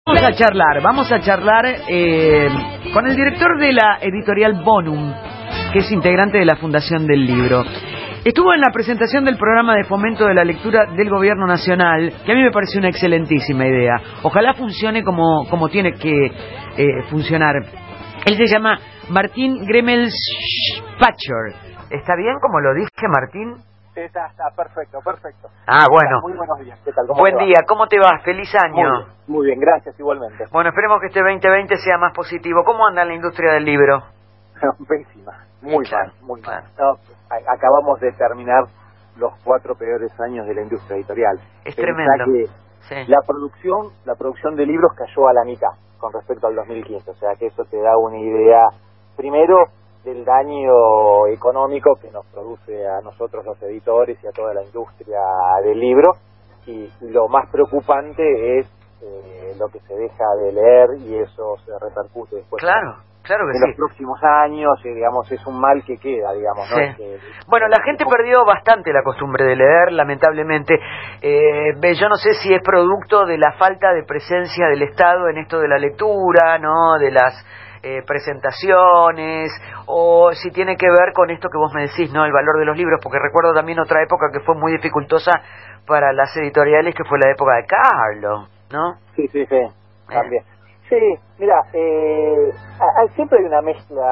Vamos a charlar con el director de la editorial Bonum, que es integrante de la Fundación del Libro. Estuvo en la presentación del programa de fomento de la lectura del Gobierno Nacional, que a mí me pareció una excelentísima idea. Ojalá funcione como tiene que funcionar. Él se llama Martín Gremmelspacher. ¿Está bien como lo dije, Martín? Está perfecto. Ah, bueno. Muy buenos días. ¿Qué tal? Buen día, ¿cómo te va? Feliz año. Muy bien, gracias, igualmente. Bueno, esperemos que este 2020 sea más positivo. ¿Cómo anda la industria del libro? Pésima, muy Claro, mal. claro. No, acabamos de terminar los 4 peores años de la industria editorial. Es Pensá tremendo. que Sí. la producción de libros cayó a la mitad con respecto al 2015, o sea que eso te da una idea, primero, del daño económico que nos produce a nosotros los editores y a toda la industria del libro, y lo más preocupante es lo que se deja de leer, y eso se repercute después Claro que en sí. los próximos años, y digamos, es un mal que queda, digamos, ¿no? Sí. Bueno, la gente perdió bastante la costumbre de leer, lamentablemente. Yo no sé si es producto de la falta de presencia del Estado en esto de la lectura, ¿no? De las presentaciones, o si tiene que ver con esto que vos me decís, ¿no? El valor de los libros, porque recuerdo también otra época que fue muy dificultosa para las editoriales, que fue la época de Carlo, ¿no? Sí, también. Sí, mira, siempre hay una mezcla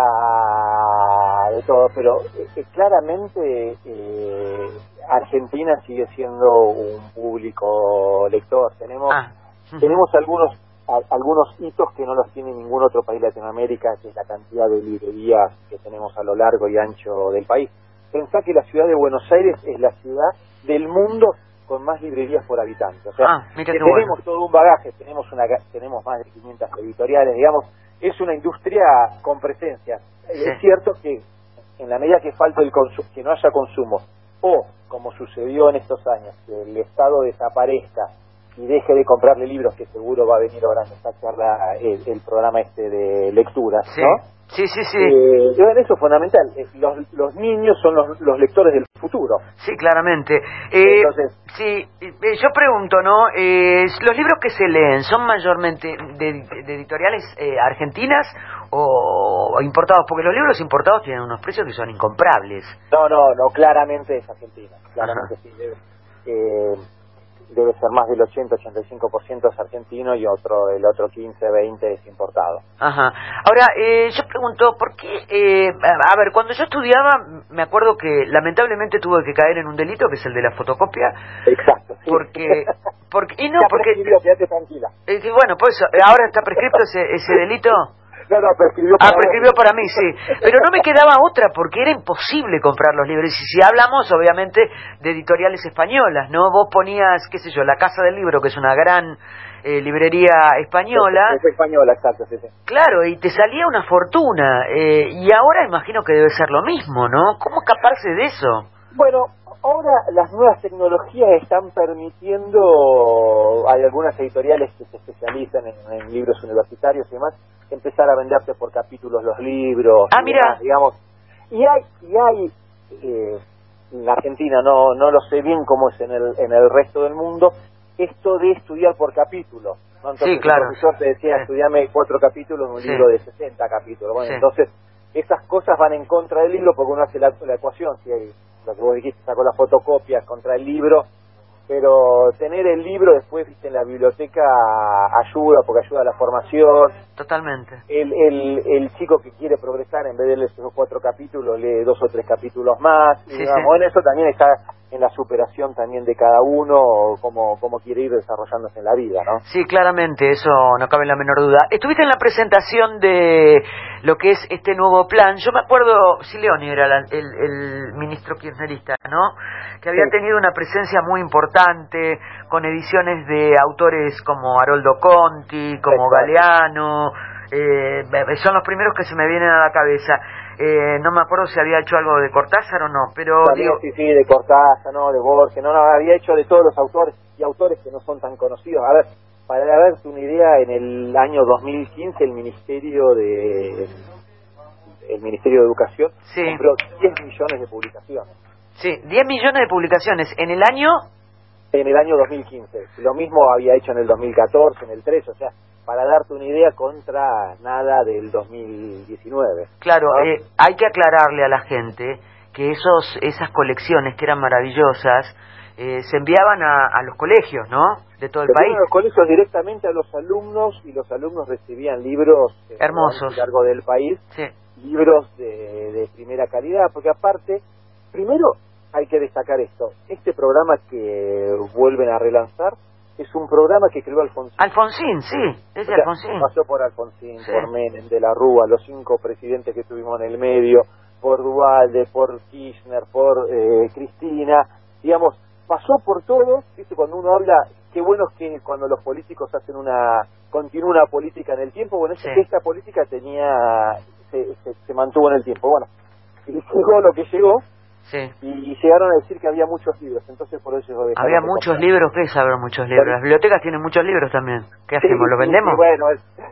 de todo, pero claramente Argentina sigue siendo un público lector. Tenemos algunos hitos que no los tiene ningún otro país de Latinoamérica, que es la cantidad de librerías que tenemos a lo largo y ancho del país. Pensá que la ciudad de Buenos Aires es la ciudad del mundo con más librerías por habitante. O sea, que tenemos todo un bagaje, tenemos más de 500 editoriales, digamos, es una industria con presencia. Sí. Es cierto que en la medida que falta que no haya consumo, o como sucedió en estos años, que el Estado desaparezca y deje de comprarle libros, que seguro va a venir ahora en esta charla el programa de lecturas, sí. ¿no? Sí. Eso es fundamental. Los niños son los lectores del futuro. Sí, claramente. Entonces, sí, yo pregunto, ¿no? ¿Los libros que se leen son mayormente de editoriales argentinas o importados? Porque los libros importados tienen unos precios que son incomprables. No, claramente es argentina. Claramente sí. Debe ser más del 80-85% es argentino, y el otro 15-20% es importado. Ajá. Ahora, yo pregunto, ¿por qué? A ver, cuando yo estudiaba, me acuerdo que lamentablemente tuve que caer en un delito, que es el de la fotocopia. Exacto, sí. Porque quédate tranquila. Bueno, pues ahora está prescripto ese delito. No, prescribió para mí, sí. Pero no me quedaba otra, porque era imposible comprar los libros. Y si hablamos, obviamente, de editoriales españolas, ¿no? Vos ponías, qué sé yo, La Casa del Libro, que es una gran librería española. Es española, exacto, sí. Claro, y te salía una fortuna. Y ahora imagino que debe ser lo mismo, ¿no? ¿Cómo escaparse de eso? Bueno, ahora las nuevas tecnologías están permitiendo, hay algunas editoriales que se especializan en libros universitarios y demás, empezar a venderte por capítulos los libros. Mira. Demás, digamos. Y hay en Argentina, no lo sé bien cómo es en el resto del mundo, esto de estudiar por capítulos, ¿no? Entonces, sí, claro. El profesor te decía, estudiame 4 capítulos en un libro de 60 capítulos. Bueno, entonces, esas cosas van en contra del libro, porque uno hace la ecuación, si hay lo que vos dijiste, sacó las fotocopias contra el libro, pero tener el libro después, viste, en la biblioteca ayuda, porque ayuda a la formación. Totalmente. El chico que quiere progresar, en vez de leer esos 4 capítulos, lee 2 o 3 capítulos más. Sí, digamos, bueno, eso también está en la superación también de cada uno, cómo quiere ir desarrollándose en la vida, ¿no? Sí, claramente, eso no cabe la menor duda. Estuviste en la presentación de lo que es este nuevo plan. Yo me acuerdo, Sileoni era el ministro kirchnerista, ¿no? Que había tenido una presencia muy importante, con ediciones de autores como Haroldo Conti, como Galeano. Son los primeros que se me vienen a la cabeza. No me acuerdo si había hecho algo de Cortázar o no, pero también, sí, de Cortázar, no, de Borges, no, había hecho de todos los autores y autores que no son tan conocidos. A ver, para darte una idea, en el año 2015 el Ministerio de Educación compró 10 millones de publicaciones. Sí, 10 millones de publicaciones en el año En el año 2015. Lo mismo había hecho en el 2014, en el 13, o sea, para darte una idea, contra nada del 2019. Claro, ¿no? hay que aclararle a la gente que esas colecciones que eran maravillosas se enviaban a los colegios, ¿no? De todo el país. A los colegios directamente a los alumnos, y los alumnos recibían libros hermosos a lo largo del país, sí. Libros de primera calidad, porque aparte, primero hay que destacar esto, este programa que vuelven a relanzar es un programa que creó Alfonsín. Alfonsín, sí, es de Alfonsín. Pasó por Alfonsín, sí. por Menem, de la Rúa, los 5 presidentes que tuvimos en el medio, por Duhalde, por Kirchner, por Cristina, digamos, pasó por todo. ¿Viste? Cuando uno habla, qué bueno es que cuando los políticos hacen continúa una política en el tiempo, bueno, sí. esta política se mantuvo en el tiempo. Bueno, y llegó lo que llegó, sí. Y llegaron a decir que había muchos libros, entonces por eso había muchos libros. ¿Qué es haber muchos libros? Las bibliotecas tienen muchos libros también. ¿Qué hacemos? ¿Lo vendemos? Sí, bueno,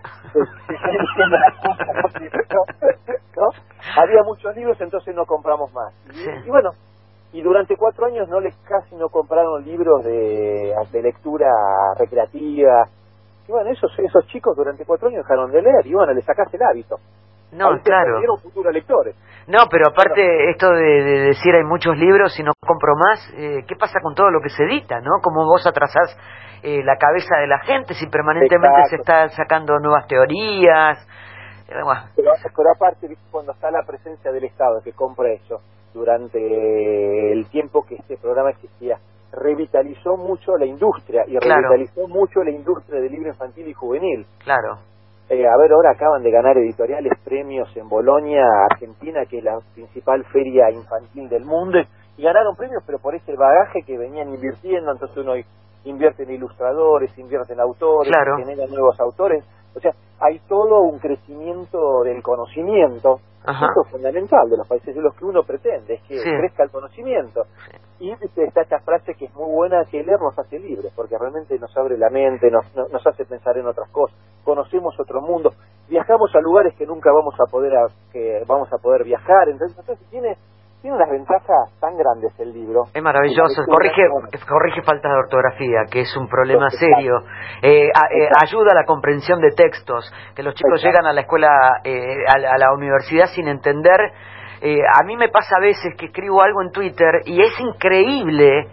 ¿no? Había muchos libros, entonces no compramos más. Y bueno, y durante 4 años casi no compraron libros de lectura recreativa. Y bueno, esos chicos durante 4 años dejaron de leer, y bueno, les sacaste el hábito. No, ahí claro. Perdieron futuros lectores. No, pero aparte esto de decir hay muchos libros y no compro más, ¿qué pasa con todo lo que se edita, no? ¿Cómo vos atrasás la cabeza de la gente si permanentemente se están sacando nuevas teorías? Bueno. Pero aparte, cuando está la presencia del Estado que compra eso, durante el tiempo que este programa existía, revitalizó mucho la industria, y revitalizó mucho la industria del libro infantil y juvenil. Claro. Ahora acaban de ganar editoriales premios en Bolonia, Argentina, que es la principal feria infantil del mundo, y ganaron premios, pero por ese bagaje que venían invirtiendo. Entonces uno invierte en ilustradores, invierte en autores, genera nuevos autores. O sea, hay todo un crecimiento del conocimiento. Esto es fundamental de los países, de los que uno pretende, es que crezca el conocimiento. Y está esta frase que es muy buena, que leer nos hace libres, porque realmente nos abre la mente, nos hace pensar en otras cosas, conocemos otro mundo, viajamos a lugares que nunca vamos a poder viajar. Entonces tiene unas ventajas tan grandes el libro. Es maravilloso, corrige faltas de ortografía, que es un problema serio. Ayuda a la comprensión de textos, que los chicos llegan a la escuela, a la universidad sin entender. A mí me pasa a veces que escribo algo en Twitter y es increíble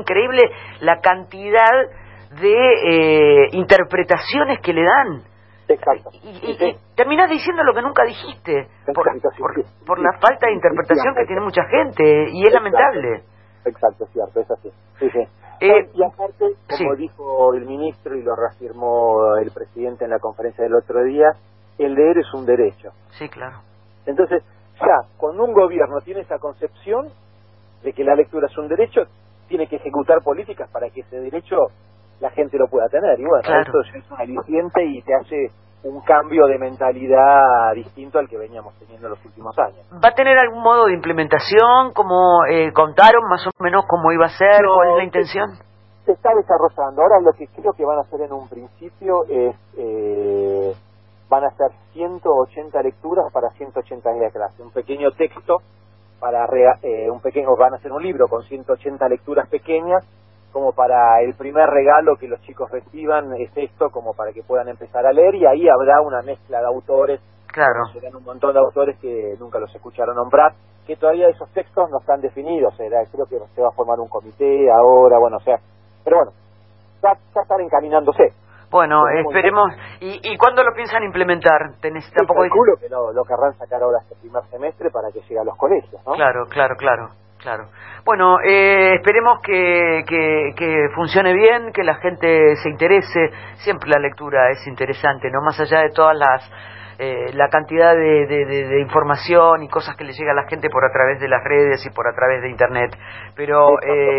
la cantidad de interpretaciones que le dan. Exacto. Y terminás diciendo lo que nunca dijiste por la falta de interpretación que tiene mucha gente, y es lamentable. Exacto, es cierto, es así. Y aparte, como dijo el ministro y lo reafirmó el presidente en la conferencia del otro día, el leer es un derecho. Sí, claro. Entonces, ya, cuando un gobierno tiene esa concepción de que la lectura es un derecho, tiene que ejecutar políticas para que ese derecho la gente lo pueda tener. Y bueno, esto es un aliciente y te hace un cambio de mentalidad distinto al que veníamos teniendo en los últimos años. ¿Va a tener algún modo de implementación? ¿Cómo contaron más o menos cómo iba a ser? ¿Cuál es la intención? Se está desarrollando. Ahora lo que creo que van a hacer en un principio es van a hacer 180 lecturas para 180 días de clase. Un pequeño texto van a hacer un libro con 180 lecturas pequeñas, como para el primer regalo que los chicos reciban, es esto, como para que puedan empezar a leer, y ahí habrá una mezcla de autores. Claro. Serán un montón de autores que nunca los escucharon nombrar, que todavía esos textos no están definidos. Creo que se va a formar un comité ahora, pero bueno, ya están encaminándose. Bueno, esperemos. ¿Y cuándo lo piensan implementar? Calculo que lo querrán sacar ahora este primer semestre para que llegue a los colegios, ¿no? Claro. Bueno, esperemos que funcione bien, que la gente se interese. Siempre la lectura es interesante, ¿no? Más allá de todas la cantidad de información y cosas que le llega a la gente por a través de las redes y por a través de internet. Pero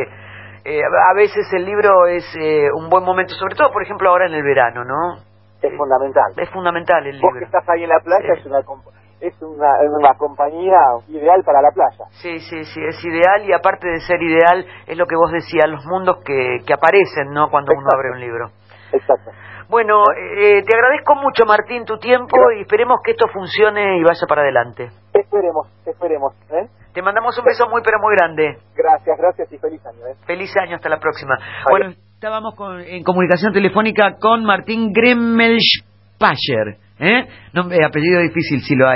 a veces el libro es un buen momento, sobre todo, por ejemplo, ahora en el verano, ¿no? Es fundamental. Es fundamental el libro. Vos que estás ahí en la playa, es una compañía ideal para la playa. Sí, es ideal, y aparte de ser ideal, es lo que vos decías, los mundos que aparecen, ¿no? Cuando uno abre un libro. Exacto. Bueno, te agradezco mucho, Martín, tu tiempo y esperemos que esto funcione y vaya para adelante. Esperemos. Te mandamos un beso muy, pero muy grande. Gracias y feliz año. Feliz año, hasta la próxima. Bueno, estábamos en comunicación telefónica con Martín Gremelspacher, apellido difícil si lo hay.